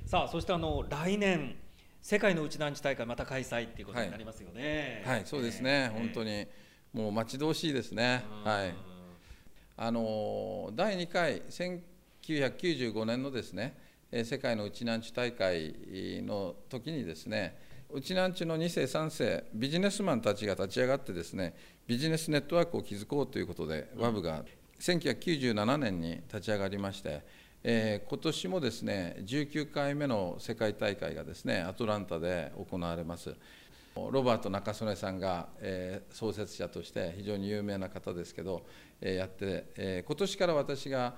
さあ、そして来年世界のウチナーンチュ大会また開催っていうことになりますよね。 はい、はい、そうですね、本当にもう待ち遠しいですね。はい。第2回1995年のですね、世界のウチナーンチュ大会の時にですね、ウチナーンチュの2世3世ビジネスマンたちが立ち上がってですね、ビジネスネットワークを築こうということで、WAB が1997年に立ち上がりまして、今年もですね19回目の世界大会がですねアトランタで行われます。ロバート中曽根さんが、創設者として非常に有名な方ですけど、やって、今年から私が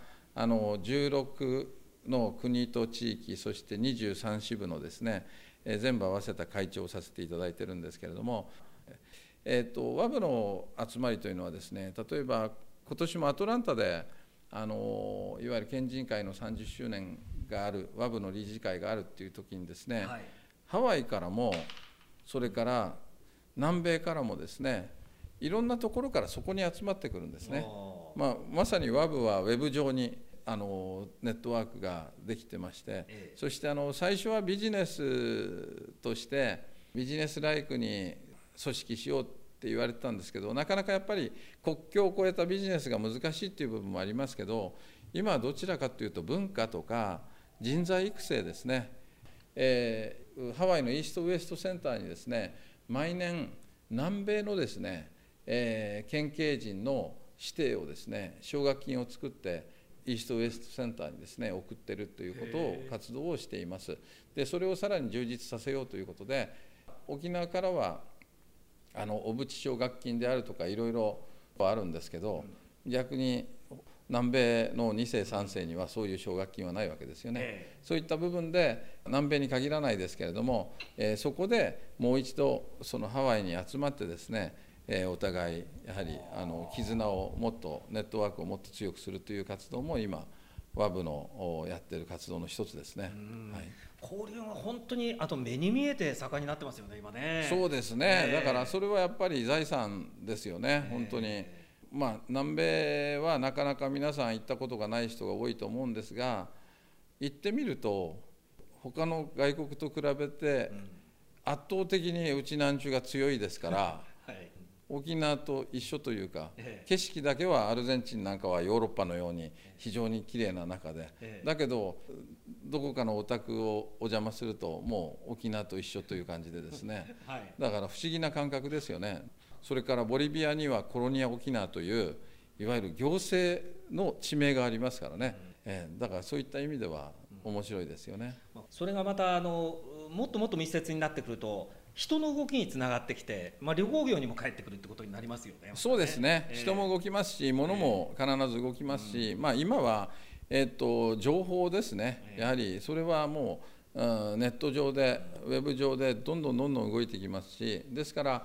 16の国と地域、そして23支部のですね、全部合わせた会長をさせていただいているんですけれども、WAB の集まりというのはですね、例えば今年もアトランタでいわゆる県人会の30周年がある、WAB の理事会があるっていう時にですね、はい、ハワイからもそれから南米からもですね、いろんなところからそこに集まってくるんですね。まさに WAB はウェブ上にネットワークができてまして、そして最初はビジネスとしてビジネスライクに組織しようって言われてたんですけど、なかなかやっぱり国境を越えたビジネスが難しいっていう部分もありますけど、今はどちらかというと文化とか人材育成ですね。ハワイのイーストウエストセンターにですね、毎年南米のですね、県警人の指定をですね、奨学金を作ってイーストウエストセンターにですね送ってるということを活動をしています。でそれをさらに充実させようということで、沖縄からは小渕奨学金であるとかいろいろあるんですけど、逆に南米の2世3世にはそういう奨学金はないわけですよね。そういった部分で南米に限らないですけれども、そこでもう一度そのハワイに集まってですね、お互いやはり絆をもっとネットワークをもっと強くするという活動も今WAB のやっている活動の一つですね。はい、 交流が本当に目に見えて盛んになってますよね、今ね。 そうですね、だからそれはやっぱり財産ですよね、本当に。南米はなかなか皆さん行ったことがない人が多いと思うんですが、行ってみると他の外国と比べて圧倒的にウチナーンチュが強いですから、はい、沖縄と一緒というか、景色だけはアルゼンチンなんかはヨーロッパのように非常にきれいな中で、だけどどこかのお宅をお邪魔するともう沖縄と一緒という感じでですね、はい、だから不思議な感覚ですよね。それからボリビアにはコロニア沖縄といういわゆる行政の地名がありますからね、だからそういった意味では面白いですよね。 それがまたもっともっと密接になってくると人の動きにつながってきて、旅行業にも返ってくるってことになりますよね。 そうですね、人も動きますし物も必ず動きますし、今は、情報ですね、やはりそれはもう、ネット上でウェブ上でどんどん動いてきますし、ですから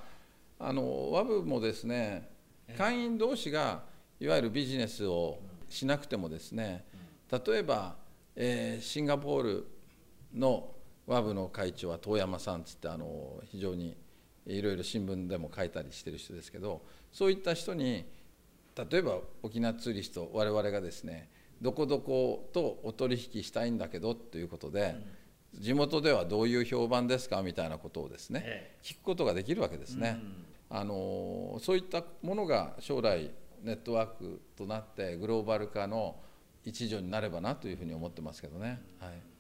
WAB もですね、会員同士がいわゆるビジネスをしなくてもですね、例えば、シンガポールのWAB の会長は遠山さんつって非常にいろいろ新聞でも書いたりしてる人ですけど、そういった人に例えば沖縄ツーリスト我々がですね、どこどことお取引したいんだけどということで、地元ではどういう評判ですかみたいなことをですね、聞くことができるわけですね。そういったものが将来ネットワークとなってグローバル化の一助になればなというふうに思ってますけどね。はい。